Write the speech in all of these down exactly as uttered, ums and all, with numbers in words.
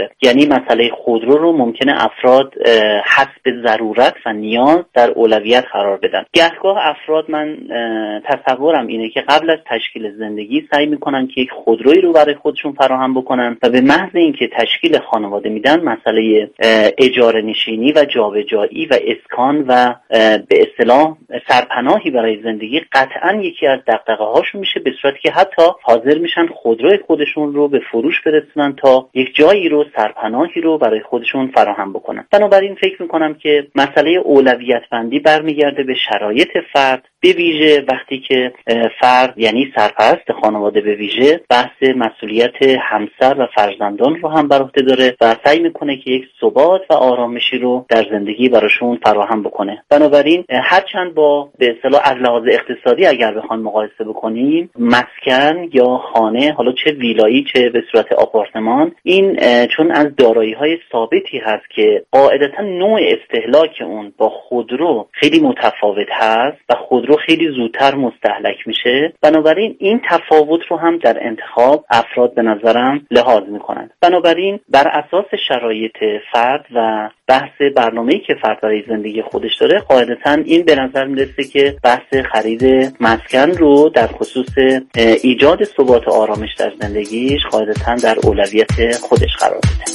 یعنی مسئله خودرو رو ممکنه افراد حسب ضرورت و نیاز در اولویت قرار بدن. گهگاه افراد من تصورم اینه که قبل از تشکیل زندگی سعی میکنن که یک خودرویی رو برای خودشون فراهم بکنن و به محض اینکه تشکیل خانواده میدن مسئله اجاره نشینی و جابجایی و اسکان و به اصطلاح سرپناهی برای زندگی قطعا یکی از دغدغه هاشون میشه، به صورتی که حتی حاضر میشن خودروی خودشون رو به فروش برسونن تا یک جایی رو سرپناهی رو برای خودشون فراهم بکنن. بنابراین فکر میکنم که مسئله اولویت بندی برمیگرده به شرایط فرد، به ویژه وقتی که فرد یعنی سرپرست خانواده به ویژه بحث مسئولیت همسر و فرزندان رو هم بر عهده داره و سعی میکنه که یک ثبات و آرامشی رو در زندگی براشون فراهم بکنه. بنابراین هرچند با به اصطلاح از لحاظ اقتصادی اگر بخوایم مقایسه بکنیم، مسکن یا خانه، حالا چه ویلایی چه به صورت آپارتمان، این چون از دارایی‌های ثابتی هست که قاعدتا نوع استهلاک اون با خودرو خیلی متفاوت هست و خودرو خیلی زودتر مستهلک میشه، بنابراین این تفاوت رو هم در انتخاب افراد به نظرم لحاظ میکنن. بنابراین بر اساس شرایط فرد و بحث برنامه‌ای که فرد برای زندگی خودش داره، قاعدتا این به نظر میرسه که بحث خرید مسکن رو در خصوص ایجاد ثبات و آرامش در زندگیش قاعدتا در اولویت خودش قرار بده.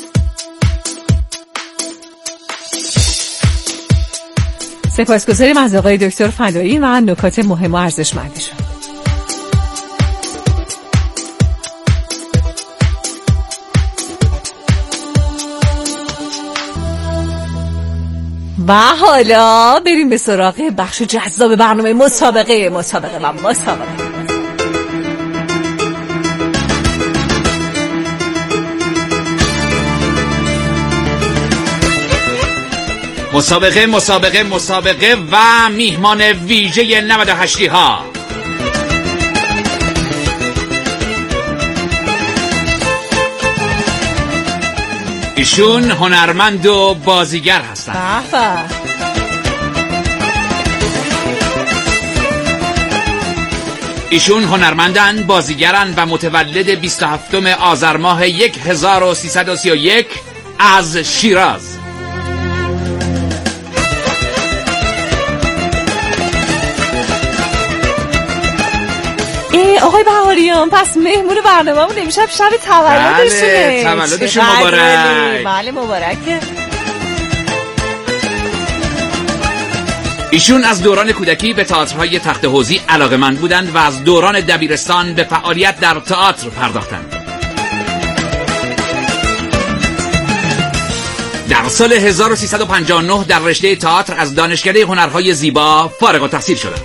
سپاسگزاریم از آقای دکتر فدایی و نکات مهم و ارزشمندشون. و حالا بریم به سراغ بخش جذاب برنامه مسابقه مسابقه و مسابقه. مسابقه مسابقه مسابقه و میهمان ویژه نود و هشتی ها ایشون هنرمند و بازیگر هستن. ایشون هنرمندن، بازیگرن و متولد بیست و هفتم آذر ماه هزار و سیصد و سی و یک از شیراز. آقای بهاریان، پس مهمون برنامه‌مون امشب شب تولدشونه. بله، تولدش مبارک. بله مبارکه. ایشون از دوران کودکی به تئاترهای تخت حوزی علاقه‌مند بودند و از دوران دبیرستان به فعالیت در تئاتر پرداختند. در سال هزار و سیصد و پنجاه و نه در رشته تئاتر از دانشکده هنرهای زیبا فارغ التحصیل شدند.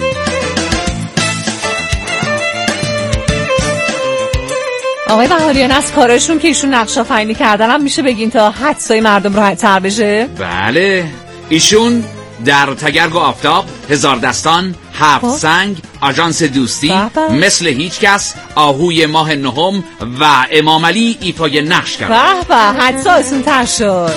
آقای بهاریان، از کارشون که ایشون نقش آفرینی کردن هم میشه بگین تا حدسای مردم راحت‌تر بشه؟ بله، ایشون در تگرگ و آفتاب، هزار دستان، هفت سنگ، آژانس دوستی، بابا. مثل هیچ کس، آهوی ماه نهم و امام علی ایفای نقش کرد. به به، حدسا آسون‌تر شد.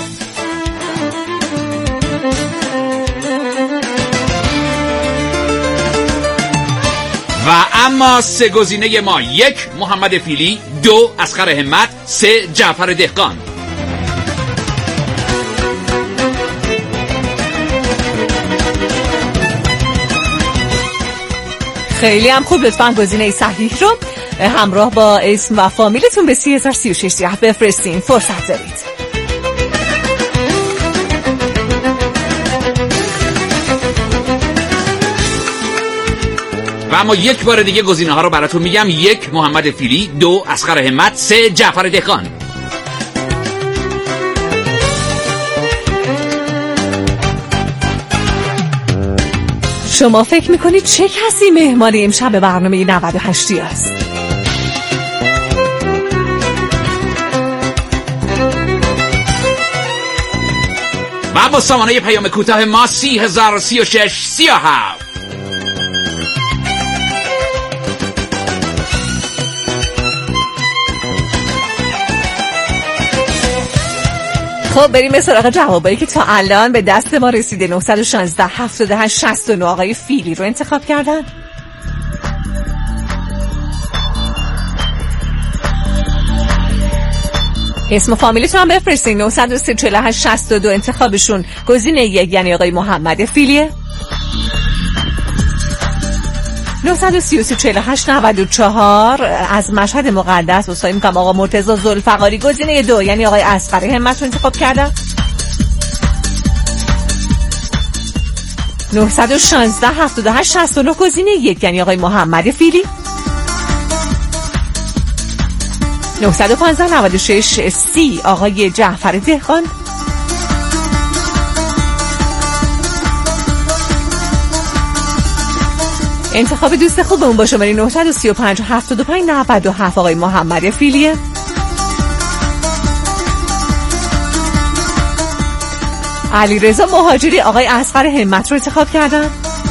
و اما سه گزینه ما: یک محمد فیلی، دو اصغر همت، سه جعفر دهقان. خیلی هم خوب، لطفاً گزینه صحیح رو همراه با اسم و فامیلتون به سی هزار سی و شش بفرستین. فرصت دارید. و اما یک بار دیگه گزینه ها رو براتون میگم: یک محمد فیلی، دو اصغر همت، سه جعفر دهقان. شما فکر میکنید چه کسی مهمان امشب برنامه نود و هشتی است؟ و با سامانه پیام کوتاه ما سی هزار و سی و شش سی و هفت. خب بریم به سراغ جوابایی که تا الان به دست ما رسیده. نه یک شش هفتاد و هشت شصت و نه آقای فیلی رو انتخاب کردن. اسم و فامیلتون هم بفرستین. نه سه سه چهار هشت شصت و دو انتخابشون گزینه یک یعنی آقای محمد فیلیه. نه سه سه چهار هشت نود و چهار از مشهد مقدس وصایی میکنم آقا مرتضی ذوالفقاری گزینه دو یعنی آقای اصغر همت رو انتخاب کردن. نه یک شش هفت هشت شصت و نه گزینه یک یعنی آقای محمد فیلی. نه یک پنج نه شش سی آقای جعفر دهقان. انتخاب دوست خوبمون با شماره نه سه پنج هفت دو پنج نه هفت آقای محمد فیلیه. علی رضا مهاجری آقای اصغر همت رو انتخاب کردن.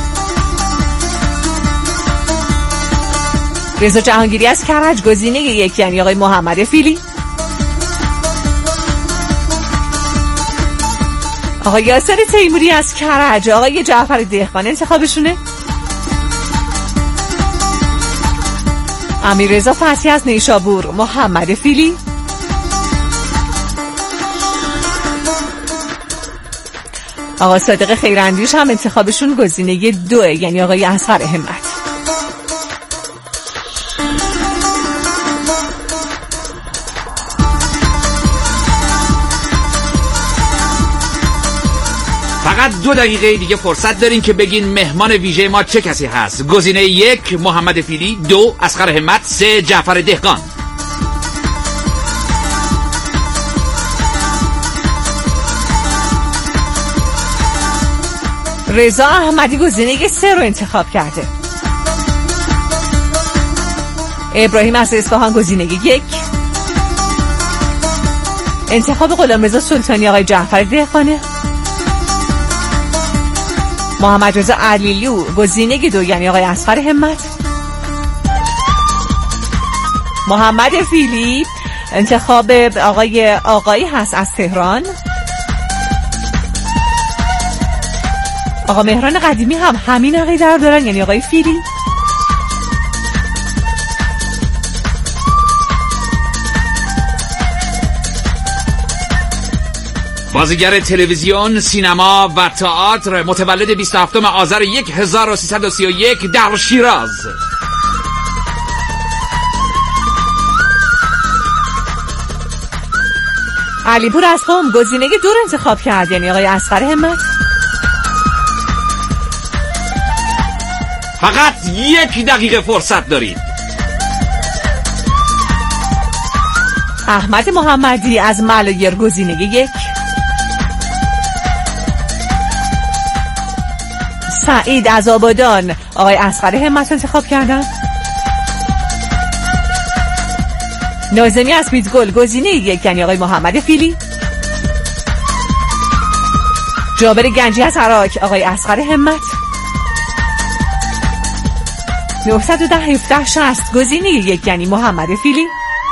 رضا جهانگیری از کرج گزینه یک یعنی آقای محمد فیلی. آقای یاسر تیموری از کرج آقای جعفر دهقان انتخابشونه. امیر رضا فتحی از نیشابور محمد فیلی. آقا صادق خیراندیش هم انتخابشون گزینه دو یعنی آقای اصغر همت. فقط دو دقیقه دیگه فرصت دارین که بگین مهمان ویژه ما چه کسی هست. گزینه یک محمد فیلی، دو اصغر همت، سه جعفر دهقان. رضا احمدی گزینه سه رو انتخاب کرده. ابراهیم از اصفهان گزینه یک. انتخاب غلامرضا سلطانی آقای جعفر دهقانه. محمد رضا علیلو گزینه دو یعنی آقای اصغر همت. محمد فیلی انتخاب آقای آقایی هست از تهران. آقا مهران قدیمی هم همین عقیده رو دارن یعنی آقای فیلی. بازیگر تلویزیون، سینما و تئاتر، متولد بیست و هفتم آذر هزار و سیصد و سی و یک در شیراز. علیپور از قم گزینه دو رو انتخاب کرد یعنی آقای اصغر همت. فقط یک دقیقه فرصت دارید. احمد محمدی از ملایر گزینه یک. سعید از آبادان آقای اصغر همت انتخاب کردن. نازمی از بیتگل گزینه یک یعنی آقای محمد فیلی. جابر گنجی از عراق آقای اصغر همت. نه یک ده هفده شصت گزینه یک یعنی محمد فیلی.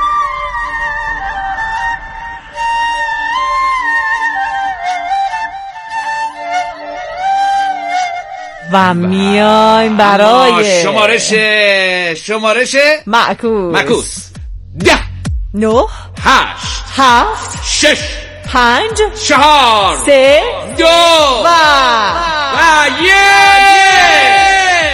و میایم برای شمارش شمارش معکوس معکوس ده نه هشت هفت شش پنج چهار سه دو و و یک.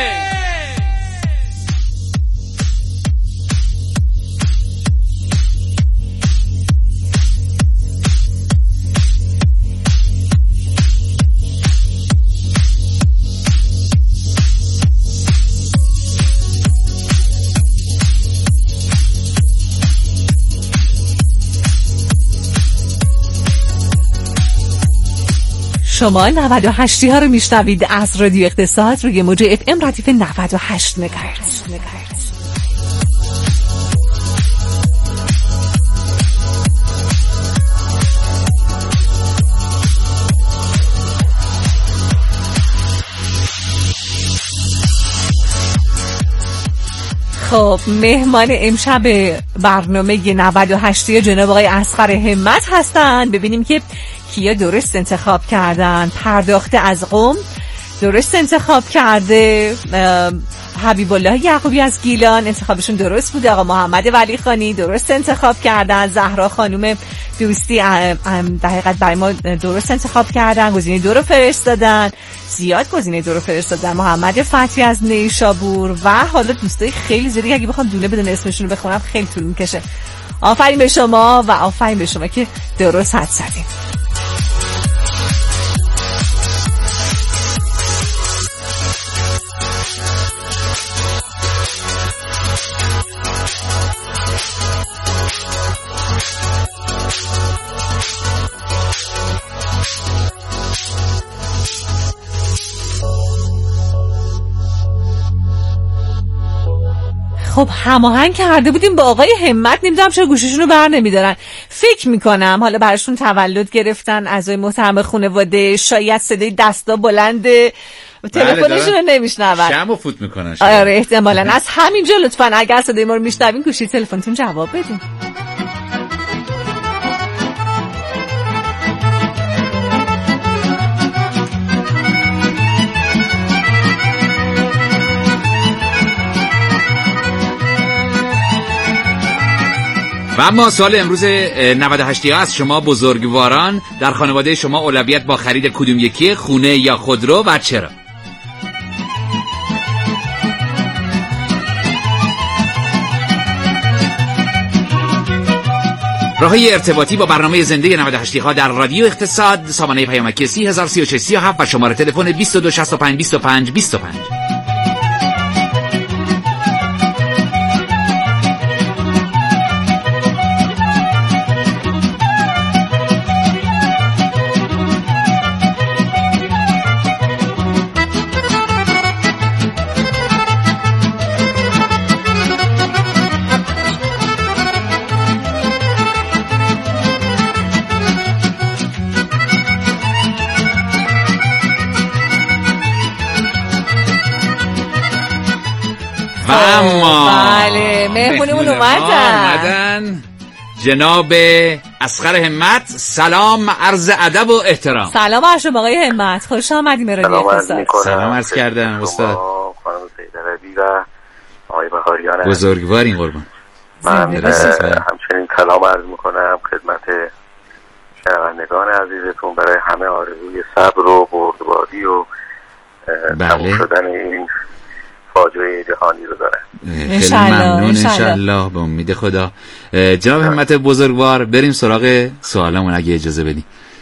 شما نود و هشت ها رو میشنوید از رادیو اقتصاد روی موج اف ام ردیف نود و هشت مگاهرتز. خب مهمان امشب برنامه نود و هشت جناب آقای اصغر همت هستن. ببینیم که کیا درست انتخاب کردن. پرداخته از قم درست انتخاب کرده. حبیب الله یعقوبی از گیلان انتخابشون درست بوده. آقا محمد ولی خانی درست انتخاب کردن. زهرا خانم دوستی در حقیقت برای ما درست انتخاب کردن، گزینه دو رو فرستادن. زیاد گزینه دو رو فرستادن. محمد فتحی از نیشابور و حالا دوستای خیلی زیادی اگه بخوام دونه بدون اسمشون رو بخونم خیلی طول میکشه. آفرین به شما و آفرین به شما که درست حد زدین. خب هماهنگ کرده بودیم با آقای همت، نمیدونم چرا گوششون رو بر نمیدارن. فکر میکنم حالا براشون تولد گرفتن اعضای محترم خانواده، شاید صدای دستا بلنده، تلفنشون رو نمیشنون، شمو فوت میکنن. آره احتمالاً. از همینجا لطفاً اگر صدای ما رو میشنوین گوشی تلفنتون جواب بدین. و اما سوال امروز نود و هشت از شما بزرگواران، در خانواده شما اولویت با خرید کدوم یکی، خونه یا خودرو و چرا؟ راههای ارتباطی با برنامه زنده نود و هشت ها در رادیو اقتصاد، سامانه پیامکی سی هزار سی و شش سی و هفت و شماره تلفن بیست و دو شصت و پنج بیست و پنج بیست و پنج. و اما بله مهمونمون اومدن. جناب اصغر همت، سلام، عرض ادب و احترام. سلام بر شما آقای همت، خوش آمدید به رادیو اقتصاد. سلام عرض کردم استاد. خانم سیدعربی و آقای بهاریان بزرگوارین قربان. من همچنین سلام عرض میکنم خدمت شنوندگان عزیزتون، برای همه آرزوی صبر و بردباری و تموم شدن این فاجعه جهانی رو دارن. خیلی ممنون. انشالله به امید خدا. جناب همت بزرگوار، بریم سراغ سوالمون اگه اجازه بدیم.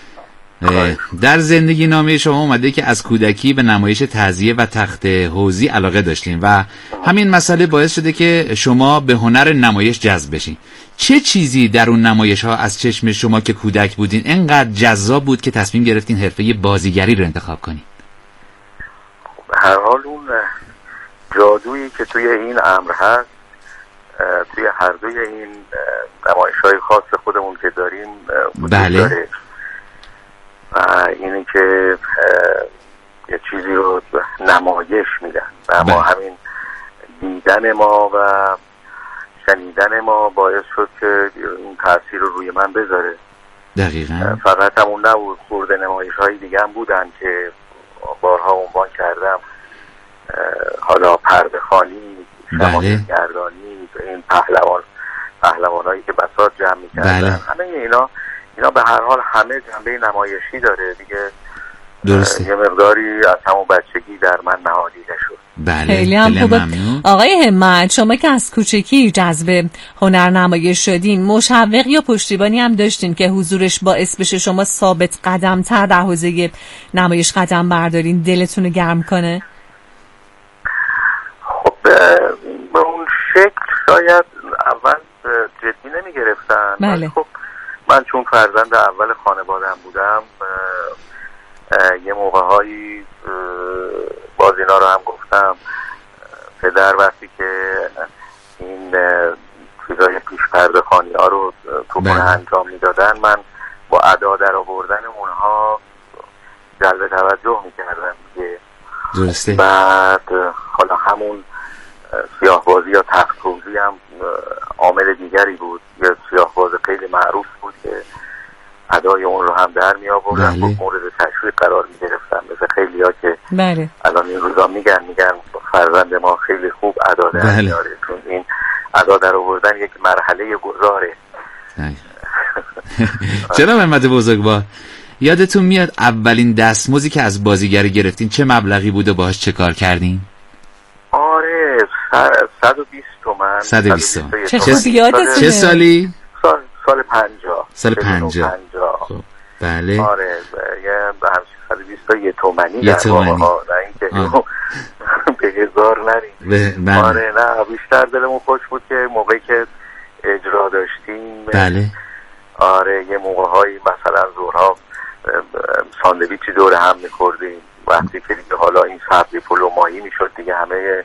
در زندگی نامه شما اومده که از کودکی به نمایش تعزیه و تخت حوضی علاقه داشتین و همین مسئله باعث شده که شما به هنر نمایش جذب بشین. چه چیزی در اون نمایش ها از چشم شما که کودک بودین انقدر جذاب بود که تصمیم گرفتین حرفه بازیگری رو انتخاب کنین؟ به هر حال اون جادویی که توی این امر هست، توی هر دوی این نمایش‌های خاص خودمون که داریم بله داره. و اینی که یه چیزی رو نمایش میدن و ما همین دیدن ما و شنیدن ما باعث شد که این تأثیر رو روی من بذاره. دقیقاً. فقط همون نبود، خورده نمایش‌های دیگه هم بودن که بارها عنوان کردم، حالا پرده خانی، بله گردانی، این پهلوان پهلوانایی که بساط جمع می‌کردن، بله. همه اینا اینا به هر حال همه جنبه نمایشی داره دیگه. درسته. یه مقداری از همون بچگی در من نهادیده شد. بله. خیلی هم خوبه. آقای همت، شما که از کوچکی جذب هنر نمایش شدین، مشوق یا پشتیبانی هم داشتین که حضورش باعث بشه شما ثابت قدم تر در حوزه نمایش قدم بردارین، دلتون رو گرم کنه؟ خب به اون شکل شاید اول جدی نمی گرفتن. بله. خب من چون فرزند اول خانواده‌ام بودم، یه موقع‌هایی باز اینا رو هم گفتم، پدر وقتی که این چیزای پیش پرده خانی ها رو تو خونه انجام میدادن، من با ادا در آوردن اونها جلب توجه میکردم دیگه. درسته. بعد حالا همون سیاه‌بازی یا تخت‌بازی هم عامل دیگری بود. یه سیاه‌باز خیلی معروف بود که ادای اون رو هم در می آوردن، بله. مورد تشویق قرار می گرفتن، مثل خیلی ها که بله. الان این روزا میگن میگن فرزند ما خیلی خوب ادا در بله. میاره، چون این ادا در آوردن یک مرحله گذاره. جناب محمد بزرگوار، یادتون میاد اولین دستمزدی که از بازیگری گرفتین چه مبلغی بود و باهاش چه کار کردین؟ آره صد و بیست تومن. صد و بیست تومن. چه خوب یادتونه. چه سالی؟ سال سال پنجاه. سال پنجاه. خب بله. آره یه همچین صد و بیست تا یه تومنی. یه تومنی. نه اینکه به هزار نریم. آره نه بیشتر دلمون خوش بود که موقعی که اجرا داشتیم. بله. آره یه موقع‌هایی مثلا ظهرها ساندویچی دور هم می‌خوردیم، وقتی که دیگه حالا این سبزی پلو ماهی میشد دیگه همه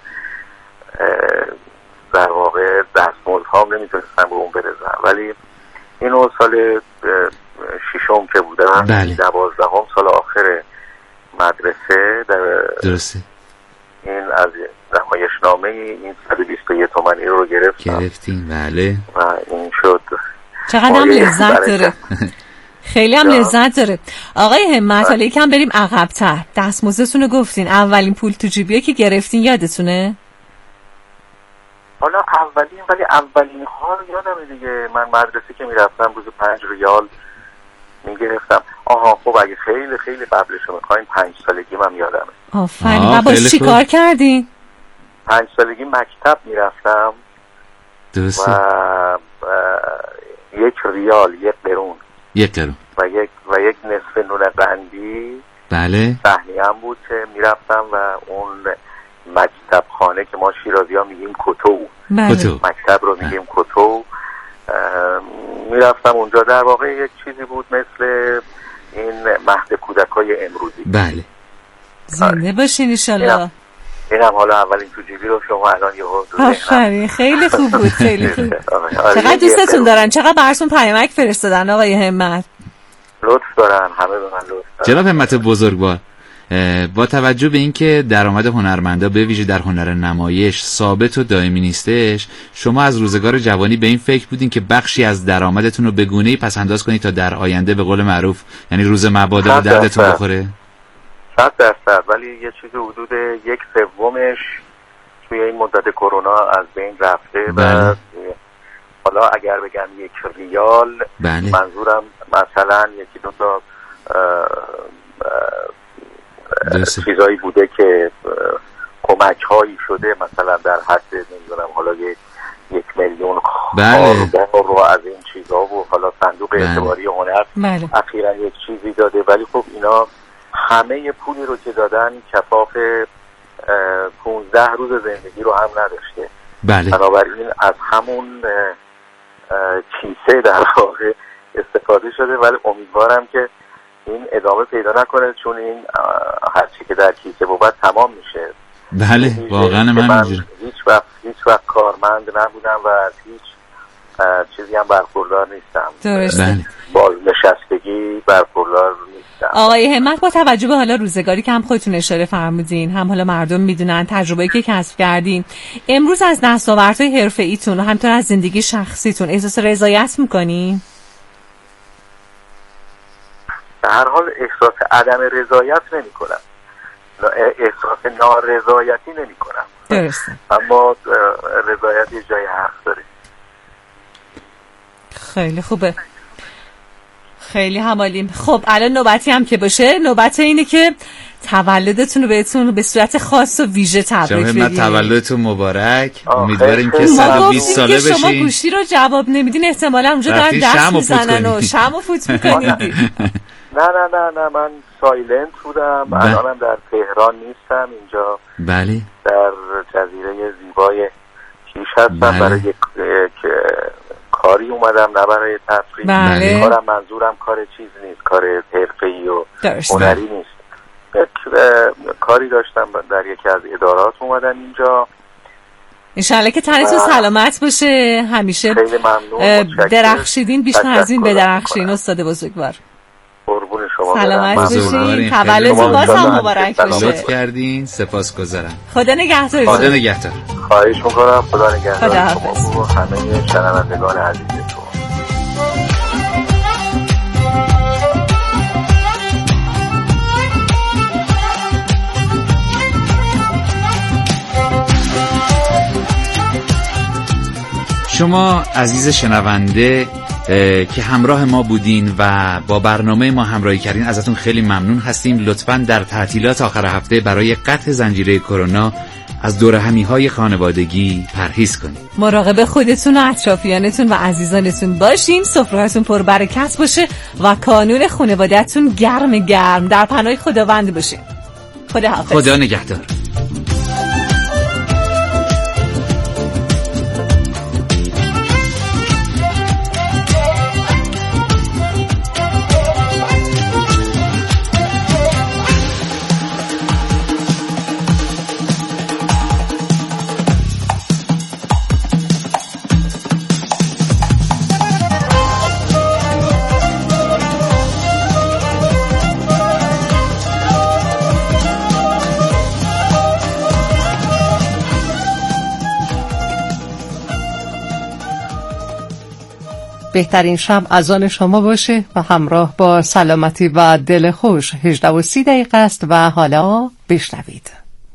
در واقع دستمزدها نمیتونستن به اون برسن. ولی اینو سال ششم که بودم، بله. دوازدهم سال آخر مدرسه در درسته این از نمایشنامه این صد و بیست و یک تومانی رو گرفتم. گرفتیم بله. و این شد. چقدر هم لذت داره. خیلی هم لذت داره. آقای همت، حالا یکم بریم عقب‌تر. دستمزدتون رو گفتین، اولین پول تو جیبیه که گرفتین یادتونه؟ حالا اولین ولی اولین ها رو یادمه دیگه. من مدرسه که میرفتم روز پنج ریال میگرفتم. آها خب اگه خیلی خیلی قبلش رو میخواین پنج سالگی من یادمه. آفرین. و باش چی کار کردین؟ پنج سالگی مکتب میرفتم درسته. و یک ریال یک قرون یک قرون و یک و یک نصف نون قندی بله سهمیه هم بود که میرفتم و اون مکتب خانه که ما شیرازی ها میگیم کتو، بله. مکتب رو میگیم کتو، میرفتم اونجا. در واقع یک چیزی بود مثل این مهد کودکای امروزی. بله زنده باشین انشالله. اینم حالا اولین تو جیبی رو شما الان یه حضور. آفرین خیلی خوب بود. خیلی خوب. چقدر دوستتون دارن، چقدر براتون پیامک فرستادن آقای همت. لطف دارن، همه به من لطف دارن. جناب همت بزرگوار، با توجه به اینکه درآمد هنرمندا به ویژه در هنر نمایش ثابت و دائمی نیستش، شما از روزگار جوانی به این فکر بودین که بخشی از درآمدتون رو به گونه‌ای پس انداز کنید تا در آینده به قول معروف یعنی روز مبادا به دردتون بخوره؟ صد درصد. ولی یه چیزی حدود یک سومش توی این مدت کرونا از بین رفته. بله. و حالا اگر بگم یک ریال، بله. منظورم مثلا یکی دو تا چیزایی بوده که کمک هایی شده مثلا در حد نمیدونم حالا یک یک میلیون بله. رو از این چیزها و حالا صندوق بله. اعتباری هنر بله. اخیراً یک چیزی داده. ولی خب اینا همه پولی رو که دادن کفاف پونزده روز زندگی رو هم نداشته. بله. بنابراین از همون کیسه در واقع استفاده شده. ولی امیدوارم که این ادامه پیدا نکنه، چون این هرچی که در کیسه بود تمام میشه. بله واقعا من اینجوری هیچ وقت هیچ وقت کارمند نبودم و از هیچ چیزی هم برخوردار نیستم. درسته. بله. بازنشستگی برخوردار نیستم. آقای همت، با توجه به حالا روزگاری که هم خودتون اشاره فرمودین، هم حالا مردم میدونن تجربه‌ای که کسب کردین، امروز از دستاوردهای حرفه‌ایتون و همینطور از زندگی شخصیتون احساس رضایت میکنین؟ به هر حال احساس عدم رضایت نمی کنم، احساس نارضایتی نمی کنم. درسته. اما رضایت یه جای حق داره. خیلی خوبه، خیلی همالیم. خب الان نوبتی هم که باشه، نوبت اینه که تولدتون رو بهتون به صورت خاص و ویژه تبریک بگیم. شما تولدتون مبارک. امیدواریم که صد و بیست ساله بشین. شما گوشی رو جواب نمیدین، احتمالاً اونجا دارن دست میزنن و شمع فوت میکنید. نه نه نه نه من سایلنت بودم. الانم در تهران نیستم، اینجا بله در جزیره زیبای کیش هستم. بله. برای یک کاری اومدم، نه برای تفریح. بله. کارم منظورم کار چیز نیست، کار حرفه‌ای و هنری نیست. یک کاری داشتم در یکی از ادارات اومدم اینجا. انشالله که تنتون سلامت باشه همیشه. خیلی ممنون. درخشیدین، بیشتر از این بدرخشین استاد بزرگوار. قربون شما. سلامت باشین. تولدتون باز هم مبارک باشه. لطف کردین، سپاسگزارم. خدا نگهدار. خدا نگهدار. خواهش میکنم. خدا نگهدار. خدا حافظ. شما و همه شنوندگان عزیزتون. شما عزیز شنونده که همراه ما بودین و با برنامه ما همراهی کردین ازتون خیلی ممنون هستیم. لطفاً در تعطیلات آخر هفته برای قطع زنجیره کرونا از دورهمی‌های خانوادگی پرهیز کنید. مراقب خودتون و اطرافیانتون و عزیزانتون باشین. سفره‌هاتون پر برکت باشه و کانون خانواده‌تون گرم گرم. در پناه خداوند باشین. خدا حافظ. خدا نگهدار. بهترین شب از آن شما باشه و همراه با سلامتی و دل خوش. هجده و سی دقیقه است و حالا بشنوید.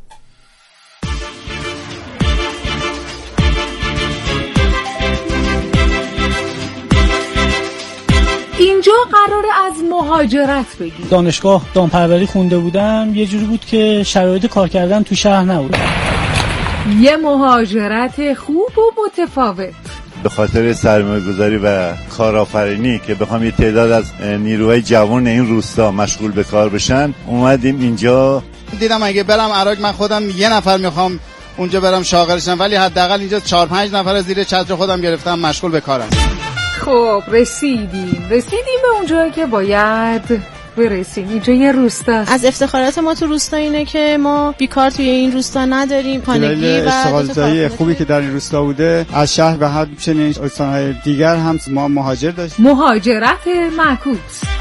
اینجا قراره از مهاجرت بگیم. دانشگاه دامپروری خونده بودم، یه جوری بود که شرایط کار کردن تو شهر نبود. یه مهاجرت خوب و متفاوت. به خاطر سرمایه‌گذاری و کارآفرینی که بخوام یه تعداد از نیروهای جوان این روستا مشغول به کار بشن اومدیم اینجا. دیدم اگه برم عراق من خودم یه نفر میخوام اونجا برم شاغلشم، ولی حداقل اینجا چهار پنج نفر زیر چتر خودم گرفتم مشغول به کارم. خب رسیدیم رسیدیم به اونجایی که باید برسیم. اینجا یه روستاست. از افتخارات ما تو روستا اینه که ما بیکار توی این روستا نداریم. خانگی و اشتغالزایی خوبی که در این روستا بوده. از شهر به هر چنین استان‌های دیگر هم ما مهاجر داشتیم. مهاجرت معکوس.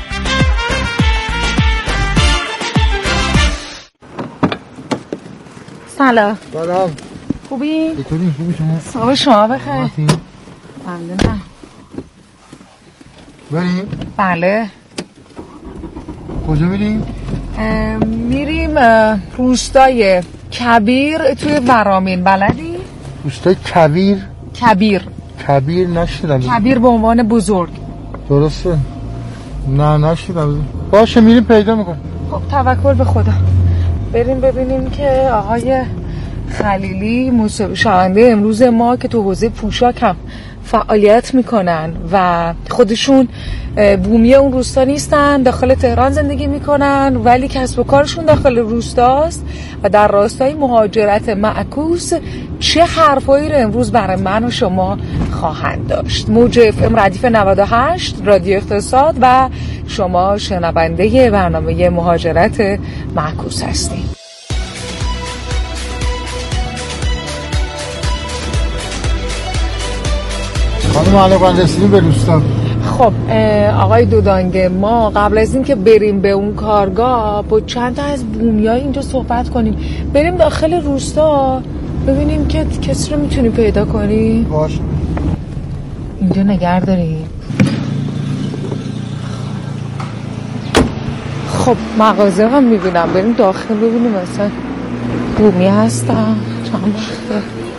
سلام. سلام. خوبی؟ چطوری؟ خوبی شما؟ صبح شما بخیر. بله نه. بریم؟ بله. کجا میریم؟ میریم روستای کبیر توی ورامین. بلدی؟ روستای کبیر؟ کبیر کبیر نشیدم. کبیر به عنوان بزرگ. درسته؟ نه نشیدم. باشه میریم پیدا میکنم. خب توکل به خدا. بریم ببینیم که آقای خلیلی موسیقی شنونده امروز ما که تو حوزه پوشاک هم فعالیت میکنن و خودشون بومی اون روستا نیستن، داخل تهران زندگی میکنن ولی کسب و کارشون داخل روستاست و در راستای مهاجرت معکوس چه حرفایی رو امروز برای من و شما خواهند داشت. موج اف ام ردیف نود و هشت رادیو اقتصاد و شما شنونده برنامه مهاجرت معکوس هستید. خانم الان رسیدیم به روستا. خب آقای دودانگه، ما قبل از این که بریم به اون کارگاه با چند تا از بومیای اینجا صحبت کنیم، بریم داخل روستا ببینیم که کسی رو میتونیم پیدا کنیم. باشه. اینجا نگه داریم. خب مغازه هم میبینم، بریم داخل ببینیم مثلا بومی هستن. چند وقته.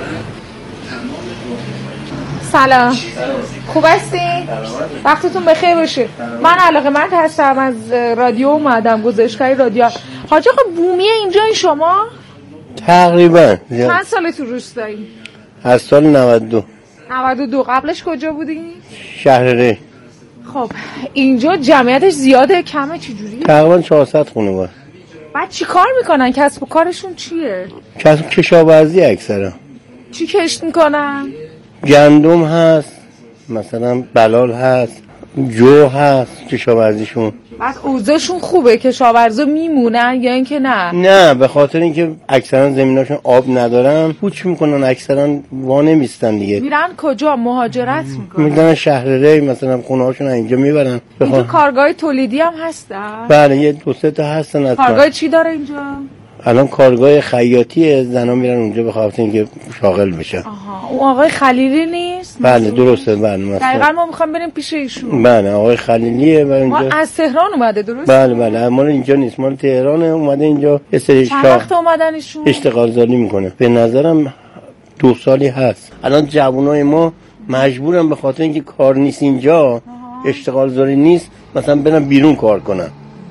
سلام، خوب هستی؟ وقتتون بخیر باشه. من علاقه‌مند هستم، از رادیو اومدم، گزارشگری رادیو. حاج آقا بومی اینجا این شما؟ تقریبا. چند ساله تو روستایی؟ از سال نود و دو. نود و دو. قبلش کجا بودی؟ شهر ری. خب اینجا جمعیتش زیاده کمه چجوری؟ تقریبا چهارصد خونه بود. بعد چی کار میکنن؟ کسب و کارشون چیه؟ کسب کشاورزی اکثرا. چی کشت میکنن؟ گندم هست، مثلا بلال هست، جو هست کشاورزیشون. بعد اوضاعشون خوبه؟ کشاورزا میمونن یا اینکه نه؟ نه، به خاطر اینکه اکثرا زمیناشون آب ندارن پوچ میکنن، اکثرا وا نمیستن دیگه. میرن کجا؟ مهاجرت میکنن؟ میرن شهر ری، مثلا خونه هاشون اینجا میبرن. اینجا کارگاه تولیدی هم هستن؟ بله، یه دو سه تا هستن. کارگاه چی داره اینجا؟ الان کارگاه خیاطیه، زنا میرن اونجا به خاطر اینکه شاغل بشن. آها، اون آقای خلیلی نیست؟ بله درسته. بله دقیقاً ما میخوام بریم پیش ایشون. بله آقای خلیلیه. ما از تهران اومده درست؟ بله بله، ما اینجا نیست، ما تهران اومده اینجا. یه سری چند وقت اومدن ایشون؟ اشتغال زالی میکنه. به نظرم دو سالی هست. الان جوانای ما مجبورم به خاطر اینکه کار نیست اینجا، اشتغال زاری نیست، مثلا برم بیرون کار کنم،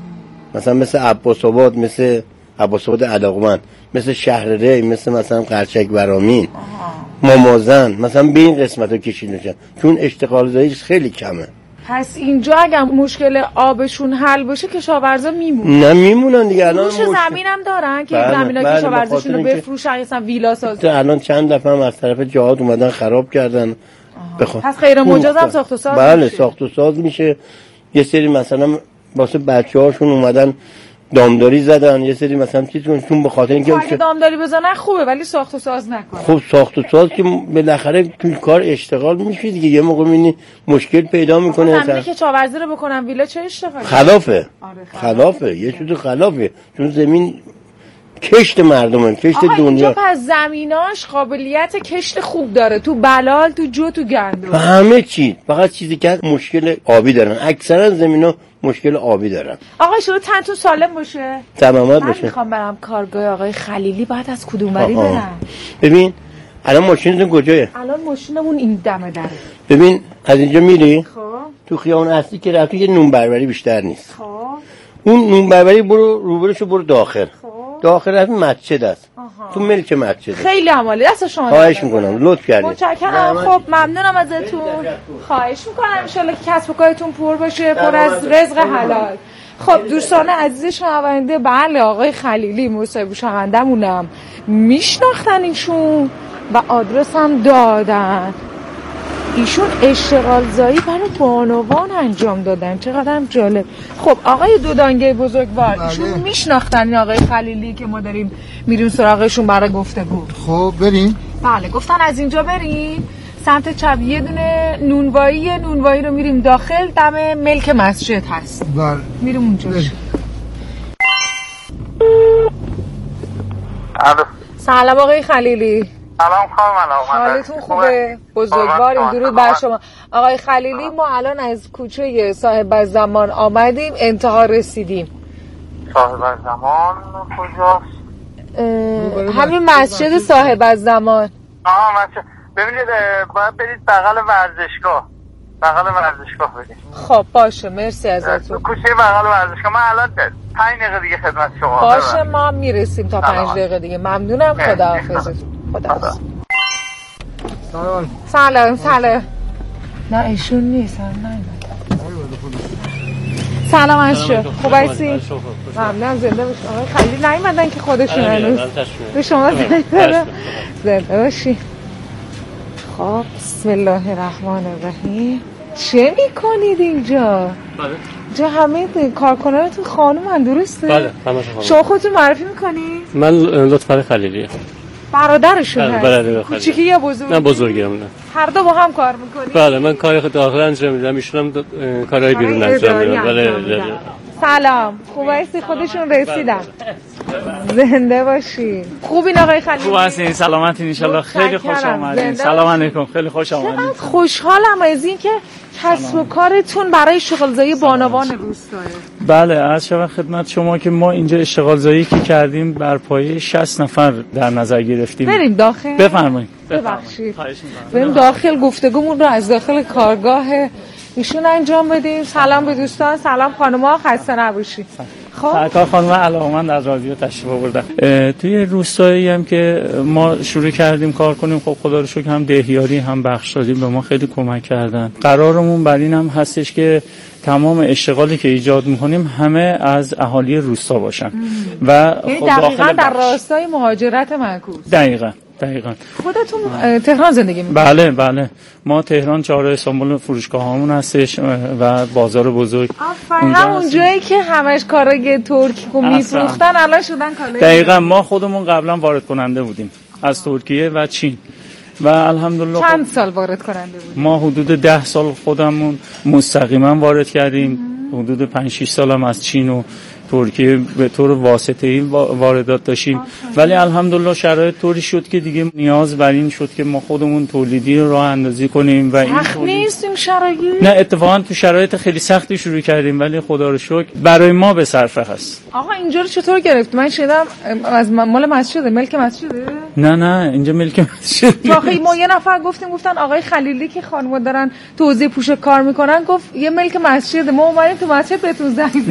مثلا مثل عباس آباد، مثل عباس آباد علاقمند، مثل شهر ری، مثل مثلا قرچک برامین، مامازن، مثلا به این قسمت ها کشیده شدن چون اشتغال زاریش خیلی کمه. پس اینجا اگر مشکل آبشون حل بشه کشاورزا میمونن؟ نه میمونن دیگه. الان فروش مشکل... زمین هم دارن که زمینا کشاورزاشون رو بفروشن، اصلا ویلا سازی. الان چند دفعه هم از طرف جهاد اومدن خراب کردن. بخوا... پس غیر مجاز هم ساخت و ساز بله میشه. ساخت و ساز میشه. یه سری مثلا واسه بچه‌هاشون اومدن دامداری زدن، یه سری مثلا چیز کن چون به خاطر اینکه اگه دامداری بزنن خوبه ولی ساخت و ساز نکنه. خب ساخت و ساز که بالاخره تو کار اشتغال میشه دیگه، یه موقع میبینی مشکل پیدا میکنه. همین که کشاورزی رو بکنن ویلا چه اشتغالی؟ خلافه. آره خلافه، یه چیز خلافه، چون زمین کشت مردمه، کشت دنیا. اینجا پس زمیناش قابلیت کشت خوب داره، تو بلال، تو جو، تو گندم، همه چی. فقط چیزی که مشکل آبی دارن، اکثرا زمینا مشکل آبی دارن. آقا شما تنتون سالم باشه، تمامت من باشه. من میخوام برم کارگاه آقای خلیلی، بعد از کدوم بری برم؟ ببین الان ماشینتون کجاست؟ الان ماشینمون این دمه داره. ببین از اینجا میری خب تو خیابون اصلی که رفتی یه نون بربری بیشتر نیست. خب اون نون بربری برو روبروشو برو داخل. خب داخل رفت مسجد است. آها. تو ملک مسجد. خیلی عمالی، دست شما خواهش میکنم لطف کردید. متشکرم. خب ممنونم ازتون. خواهش میکنم ان شاءالله که کسب و کارتون پر باشه، پر از رزق حلال. خب دوستان عزیز شنونده، بله آقای خلیلی مصاحبه شوندمونم میشناختن ایشون و آدرس هم دادن. ایشون اشتغال زایی برای بانوان انجام دادن، چقدر هم جالب. خب آقای دودانگه بزرگوار، ایشون میشناختن این آقای خلیلی که ما داریم میریم سراغشون برای گفتگو؟ خب بریم. بله گفتن از اینجا بریم سمت چپ یه دونه نونوایی، نونوایی رو میریم داخل، دم ملک مسجد هست. بله میریم اونجاش. سلام آقای خلیلی. سلام خانم. حالتون خوبه؟ بزرگواریم، درود بر شما. آقای خلیلی ما الان از کوچه صاحب الزمان آمدیم، انتها رسیدیم. صاحب الزمان کجاست؟ همین مسجد صاحب الزمان. آها مسجد. ببینید باید برید بغل ورزشگاه، بغل ورزشگاه برید. خب باشه مرسی ازتون. کوچه بغل ورزشگاه. من الان پنج دقیقه دیگه خدمت شما. باشه ما میرسیم تا پنج دقیقه دیگه. ممنونم. خداحافظتون. خداحافظ. سلام. سلام سلام. نه ایشون نیست هم نه. سلام اشو. خوب هستی؟ ممنونم. زنده باشی. آقای خلیل نیومدن که خودشون هنوز. به شما زنده زنده باشی. خب بسم الله الرحمن الرحیم. چه میکنید اینجا؟ بله. جا همه کارکنانتون خانومن درسته؟ بله همه خانوم. شما خودتون معرفی میکنید؟ من لطفی خلیلی. برادرشون هست؟ برادر خلیلی. کوچیکی یا بزرگی؟ نه بزرگیم نه. هر دو با هم کار میکنید؟ بله من کار داخل انجام میدم، ایشون هم کارهای بیرون انجام میدم. بله. سلام. خوب هستی؟ خودشون رسیدن. زنده باشی. خوبین آقای خلیلی؟ خوب هستین؟ سلامتین ان شاءالله. خیلی خوش آمدین. سلام علیکم. خیلی خوش آمدین. چقدر خوشحالم از این که کسب و کارتون برای اشتغال زایی بانوان روستاه. بله عرض شود خدمت شما که ما اینجا اشتغال زایی که کردیم بر پایه شصت نفر در نظر گرفتیم. بریم داخل. بفرمایید. ببخشید. بریم داخل گفتگومون رو از داخل کارگاه ایشون انجام بدیم. سلام به دوستان، سلام خانم‌ها، خسته نباشید. خب سرکار خانم علاقمند از رادیو تشریف آوردن. توی روستایی هم که ما شروع کردیم کار کنیم، خب خدا رو شکر هم دهیاری هم بخشداری به ما خیلی کمک کردن. قرارمون بر این هم هستش که تمام اشتغالی که ایجاد می‌کنیم همه از اهالی روستا باشن و خب دقیقاً در راستای مهاجرت معکوس. دقیقاً دقیقاً. خودتون تهران زندگی می‌کنید؟ بله بله ما تهران چهار استانبول فروشگاهامون هستش و بازار بزرگ. آفرین همون جایی که همش کارای ترکی رو میفروختن الان شدن کالای. دقیقاً ما خودمون قبلا وارد کننده بودیم از ترکیه و چین و الحمدلله. چند سال وارد کننده بودیم؟ ما حدود ده سال خودمون مستقیما وارد کردیم. حدود پنج شش سال هم از چین و ترکیه به طور واسطه‌ای واردات داشتیم، ولی الحمدلله شرایط طوری شد که دیگه نیاز بر این شد که ما خودمون تولیدی رو راه اندازی کنیم و این سخت نیست این شرایط؟ نه اتفاقا تو شرایط خیلی سختی شروع کردیم ولی خدا رو شکر برای ما به صرفه هست. آقا اینجا رو چطور گرفت؟ من شنیدم از مال مسجده، ملک مسجده؟ نه نه اینجا ملک مسجد. آخه ما یه نفر گفتیم گفتن آقای خلیلی که خانم دارن تو حوزه پوشاک کار میکنن، گفت یه ملک مسجد، ما اومدیم تو مسجد بهتون زنگ